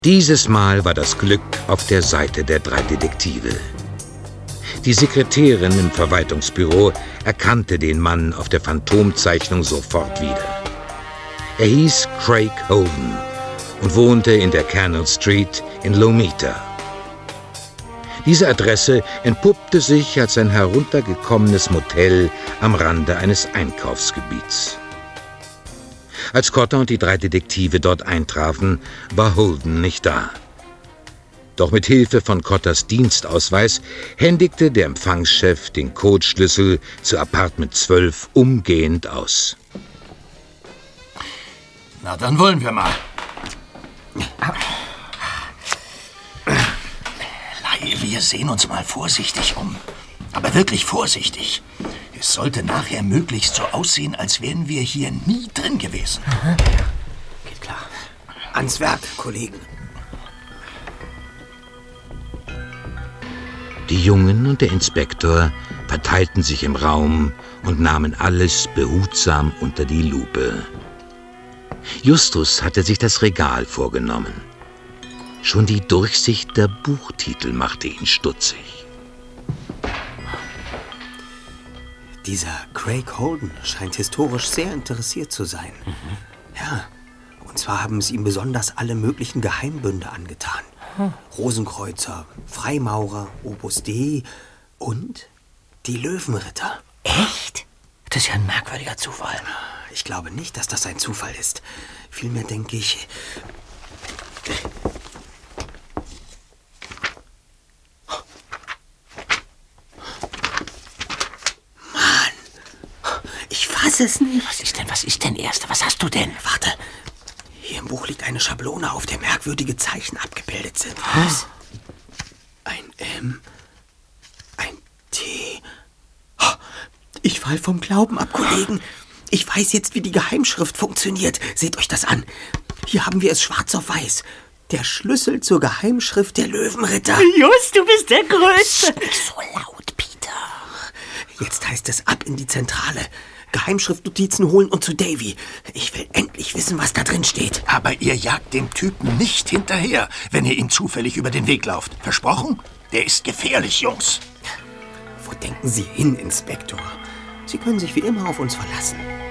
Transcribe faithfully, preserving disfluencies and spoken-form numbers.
Dieses Mal war das Glück auf der Seite der drei Detektive. Die Sekretärin im Verwaltungsbüro erkannte den Mann auf der Phantomzeichnung sofort wieder. Er hieß Craig Holden und wohnte in der Canal Street in Lomita. Diese Adresse entpuppte sich als ein heruntergekommenes Motel am Rande eines Einkaufsgebiets. Als Cotter und die drei Detektive dort eintrafen, war Holden nicht da. Doch mit Hilfe von Cotters Dienstausweis händigte der Empfangschef den Codeschlüssel zu Apartment zwölf umgehend aus. Na, dann wollen wir mal. Laie, wir sehen uns mal vorsichtig um. Aber wirklich vorsichtig. Es sollte nachher möglichst so aussehen, als wären wir hier nie drin gewesen. Aha. Geht klar. Ans Werk, Kollegen. Die Jungen und der Inspektor verteilten sich im Raum und nahmen alles behutsam unter die Lupe. Justus hatte sich das Regal vorgenommen. Schon die Durchsicht der Buchtitel machte ihn stutzig. Dieser Craig Holden scheint historisch sehr interessiert zu sein. Mhm. Ja, und zwar haben es ihm besonders alle möglichen Geheimbünde angetan. Hm. Rosenkreuzer, Freimaurer, Opus Dei und die Löwenritter. Echt? Das ist ja ein merkwürdiger Zufall. Ich glaube nicht, dass das ein Zufall ist. Vielmehr denke ich... Ich fasse es nicht. Was ist denn, was ist denn, Erster? Was hast du denn? Warte. Hier im Buch liegt eine Schablone, auf der merkwürdige Zeichen abgebildet sind. Was? Ein M, ein T. Ich fall vom Glauben ab, Kollegen. Ich weiß jetzt, wie die Geheimschrift funktioniert. Seht euch das an. Hier haben wir es schwarz auf weiß. Der Schlüssel zur Geheimschrift der Löwenritter. Just, du bist der Größte. Nicht so laut, Peter. Jetzt heißt es ab in die Zentrale. Geheimschriftnotizen holen und zu Davy. Ich will endlich wissen, was da drin steht. Aber ihr jagt dem Typen nicht hinterher, wenn ihr ihm zufällig über den Weg lauft. Versprochen? Der ist gefährlich, Jungs. Wo denken Sie hin, Inspektor? Sie können sich wie immer auf uns verlassen.